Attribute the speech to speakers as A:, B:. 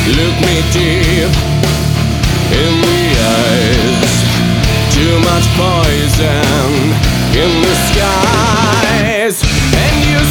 A: Look me deep in the eyes. Too much poison in this